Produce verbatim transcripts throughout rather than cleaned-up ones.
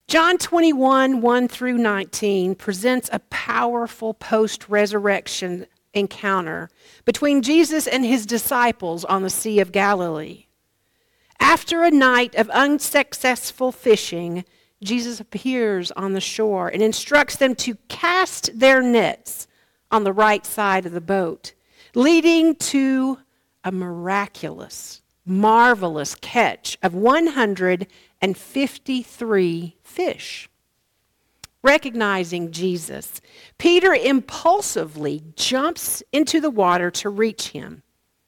John twenty-one, one through nineteen presents a powerful post-resurrection encounter between Jesus and his disciples on the Sea of Galilee. After a night of unsuccessful fishing, Jesus appears on the shore and instructs them to cast their nets on the right side of the boat, leading to a miraculous, marvelous catch of one hundred fifty-three fish. Recognizing Jesus, Peter impulsively jumps into the water to reach him,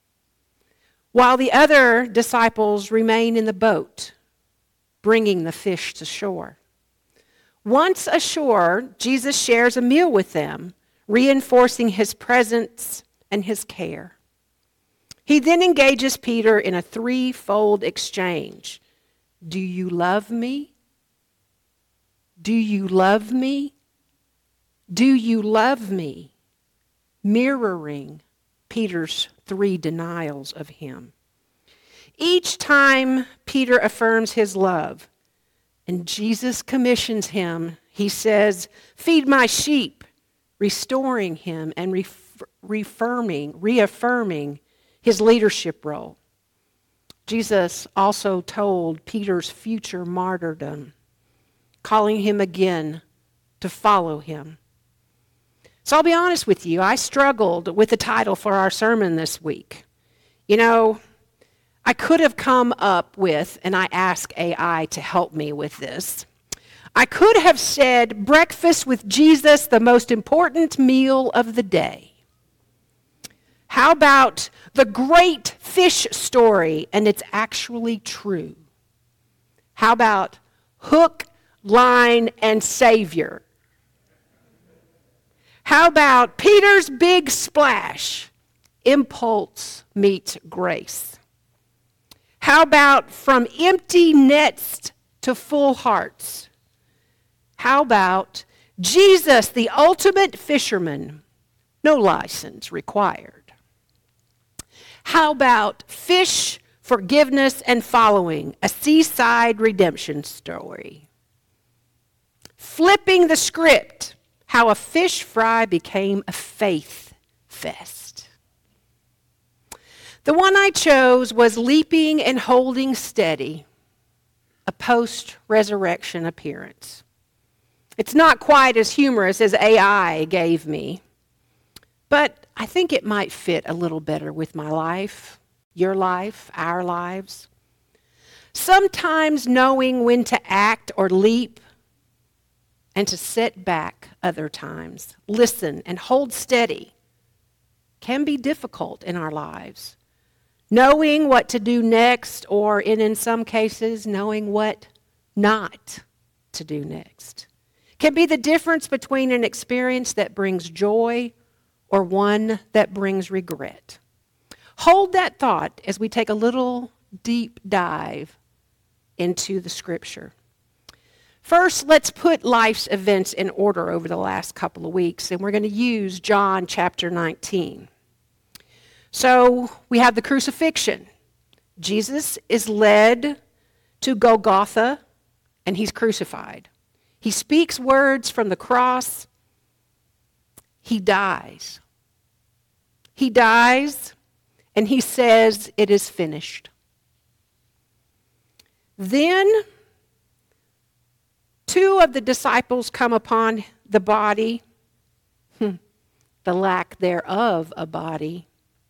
while the other disciples remain in the boat, bringing the fish to shore. Once ashore, Jesus shares a meal with them, reinforcing his presence and his care. He then engages Peter in a threefold exchange. Do you love me? Do you love me? Do you love me? Mirroring Peter's three denials of him. Each time Peter affirms his love, and Jesus commissions him, he says, feed my sheep, restoring him and ref- reaffirming, reaffirming his leadership role. Jesus also told Peter's future martyrdom, calling him again to follow him. So I'll be honest with you, I struggled with the title for our sermon this week. You know, I could have come up with, and I asked A I to help me with this, I could have said, Breakfast with Jesus, the most important meal of the day. How about the great fish story, and it's actually true? How about hook, line, and savior? How about Peter's big splash? Impulse meets grace. How about from empty nets to full hearts? How about Jesus, the ultimate fisherman, no license required? How about fish, forgiveness, and following, a seaside redemption story? Flipping the script, how a fish fry became a faith fest. The one I chose was Leaping and Holding Steady, a post-resurrection appearance. It's not quite as humorous as A I gave me, but I think it might fit a little better with my life, your life, our lives. Sometimes knowing when to act or leap and to sit back other times, listen and hold steady, can be difficult in our lives. Knowing what to do next, or in, in some cases, knowing what not to do next, can be the difference between an experience that brings joy or one that brings regret. Hold that thought as we take a little deep dive into the scripture. First, let's put life's events in order over the last couple of weeks, and we're going to use John chapter nineteen. So we have the crucifixion. Jesus is led to Golgotha, and he's crucified. He speaks words from the cross. He dies. He dies, and he says, it is finished. Then two of the disciples come upon the body, the lack thereof a body.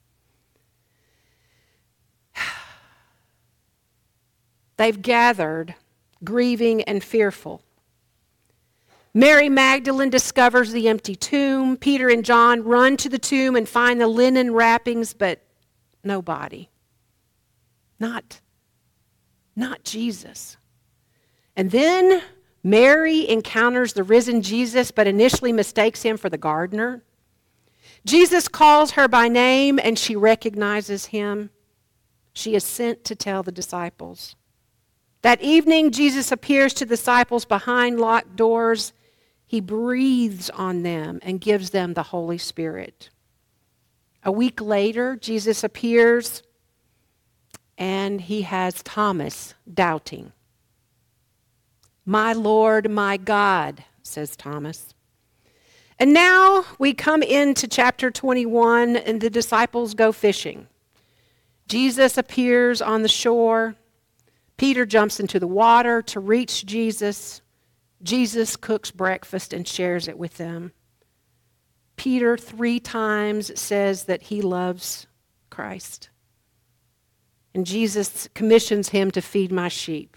They've gathered, grieving and fearful. Mary Magdalene discovers the empty tomb. Peter and John run to the tomb and find the linen wrappings, but no body. Not, not Jesus. And then Mary encounters the risen Jesus, but initially mistakes him for the gardener. Jesus calls her by name, and she recognizes him. She is sent to tell the disciples. That evening, Jesus appears to the disciples behind locked doors. He breathes on them and gives them the Holy Spirit. A week later, Jesus appears, and he has Thomas doubting. "My Lord, my God," says Thomas. And now we come into chapter twenty-one, and the disciples go fishing. Jesus appears on the shore. Peter jumps into the water to reach Jesus. Jesus cooks breakfast and shares it with them. Peter three times says that he loves Christ. And Jesus commissions him to feed my sheep.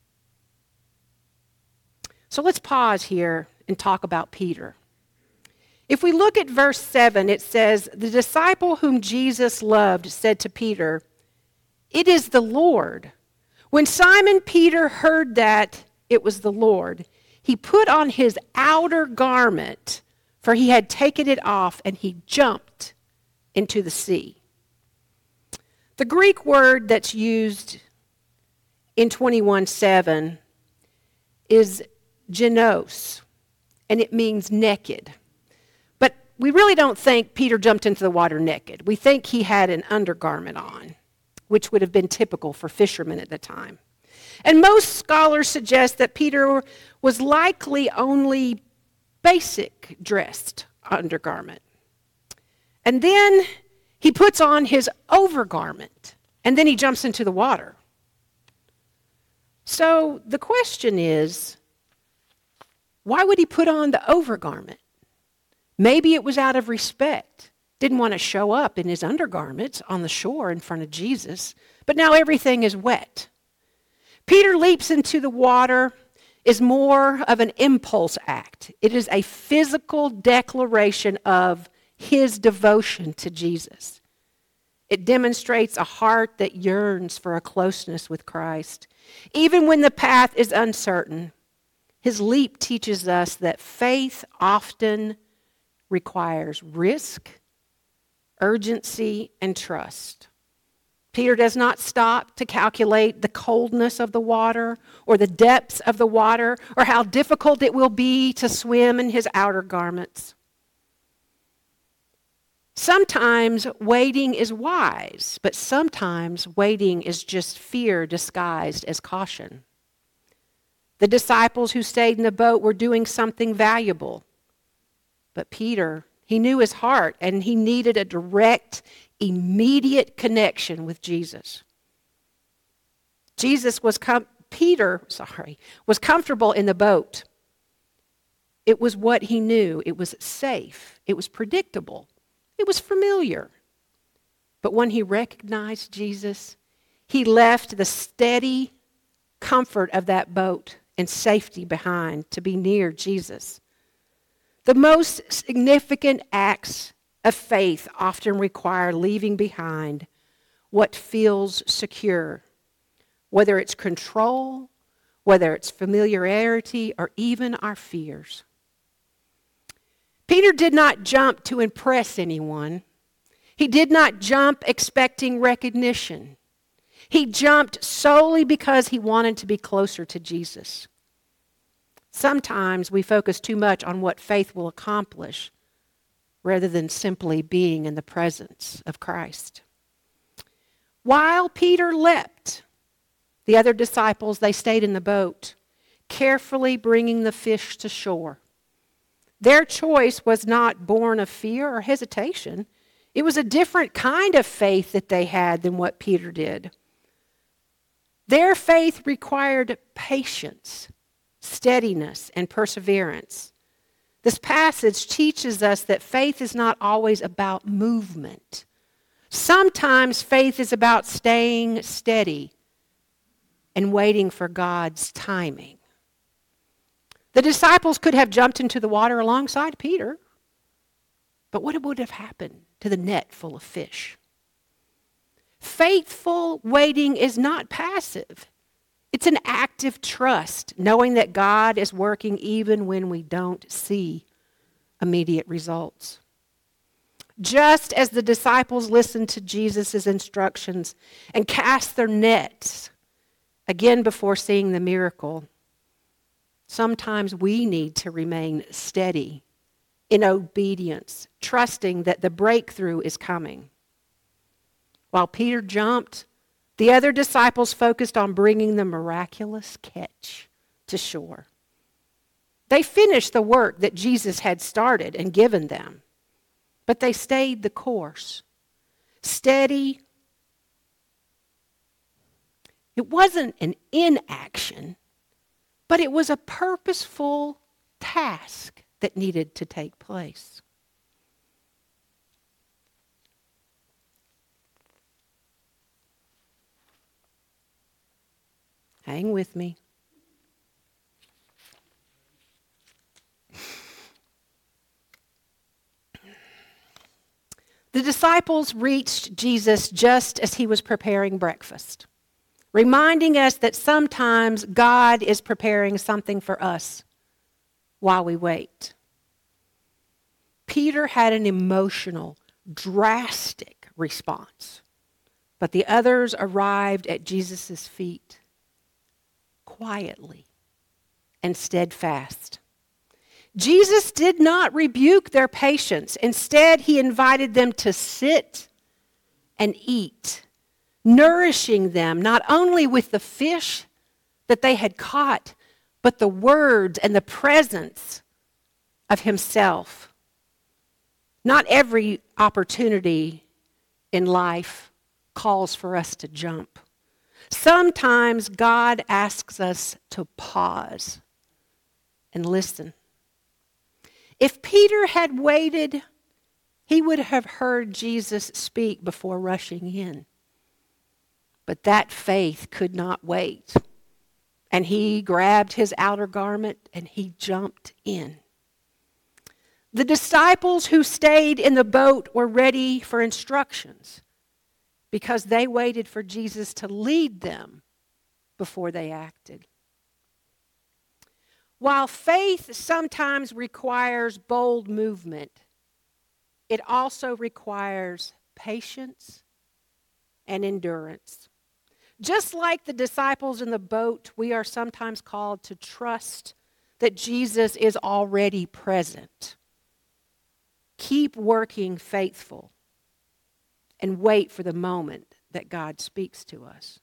So let's pause here and talk about Peter. If we look at verse seven, it says, "The disciple whom Jesus loved said to Peter, 'It is the Lord.' When Simon Peter heard that it was the Lord, he put on his outer garment, for he had taken it off, and he jumped into the sea." The Greek word that's used in twenty-one seven is genos, and it means naked. But we really don't think Peter jumped into the water naked. We think he had an undergarment on, which would have been typical for fishermen at the time. And most scholars suggest that Peter was likely only basic dressed undergarment. And then he puts on his overgarment, and then he jumps into the water. So the question is, why would he put on the overgarment? Maybe it was out of respect. Didn't want to show up in his undergarments on the shore in front of Jesus, but now everything is wet. Peter leaps into the water is more of an impulse act. It is a physical declaration of his devotion to Jesus. It demonstrates a heart that yearns for a closeness with Christ. Even when the path is uncertain, his leap teaches us that faith often requires risk, urgency, and trust. Peter does not stop to calculate the coldness of the water or the depths of the water or how difficult it will be to swim in his outer garments. Sometimes waiting is wise, but sometimes waiting is just fear disguised as caution. The disciples who stayed in the boat were doing something valuable. But Peter, he knew his heart, and he needed a direct, immediate connection with Jesus. Jesus was, com- Peter, sorry, was comfortable in the boat. It was what he knew. It was safe. It was predictable. It was familiar. But when he recognized Jesus, he left the steady comfort of that boat and safety behind to be near Jesus. The most significant acts of faith often require leaving behind what feels secure, whether it's control, whether it's familiarity, or even our fears. Peter did not jump to impress anyone. He did not jump expecting recognition. He jumped solely because he wanted to be closer to Jesus. Sometimes we focus too much on what faith will accomplish rather than simply being in the presence of Christ. While Peter leapt, the other disciples, they stayed in the boat, carefully bringing the fish to shore. Their choice was not born of fear or hesitation. It was a different kind of faith that they had than what Peter did. Their faith required patience, steadiness, and perseverance. This passage teaches us that faith is not always about movement. Sometimes faith is about staying steady and waiting for God's timing. The disciples could have jumped into the water alongside Peter, but what would have happened to the net full of fish? Faithful waiting is not passive. It's an active trust, knowing that God is working even when we don't see immediate results. Just as the disciples listened to Jesus' instructions and cast their nets, again before seeing the miracle, sometimes we need to remain steady in obedience, trusting that the breakthrough is coming. While Peter jumped, the other disciples focused on bringing the miraculous catch to shore. They finished the work that Jesus had started and given them, but they stayed the course. Steady. It wasn't an inaction, but it was a purposeful task that needed to take place. Hang with me. The disciples reached Jesus just as he was preparing breakfast, reminding us that sometimes God is preparing something for us while we wait. Peter had an emotional, drastic response, but the others arrived at Jesus' feet quietly and steadfast. Jesus did not rebuke their patience. Instead, he invited them to sit and eat, nourishing them not only with the fish that they had caught, but the words and the presence of himself. Not every opportunity in life calls for us to jump. Sometimes God asks us to pause and listen. If Peter had waited, he would have heard Jesus speak before rushing in. But that faith could not wait. And he grabbed his outer garment and he jumped in. The disciples who stayed in the boat were ready for instructions because they waited for Jesus to lead them before they acted. While faith sometimes requires bold movement, it also requires patience and endurance. Just like the disciples in the boat, we are sometimes called to trust that Jesus is already present. Keep working faithful and wait for the moment that God speaks to us.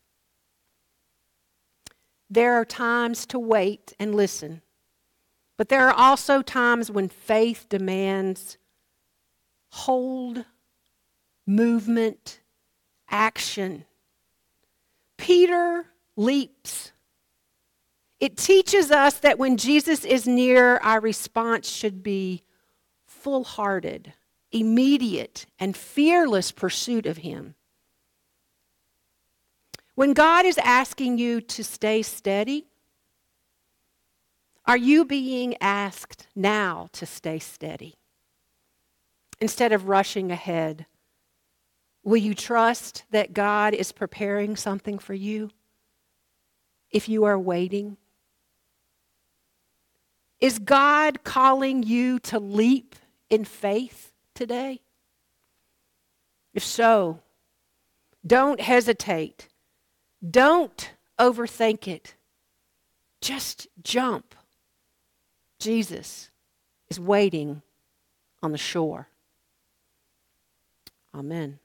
There are times to wait and listen, but there are also times when faith demands hold, movement, action. Peter leaps. It teaches us that when Jesus is near, our response should be full-hearted, immediate, and fearless pursuit of him. When God is asking you to stay steady, are you being asked now to stay steady? Instead of rushing ahead, will you trust that God is preparing something for you if you are waiting? Is God calling you to leap in faith today? If so, don't hesitate. Don't overthink it. Just jump. Jesus is waiting on the shore. Amen.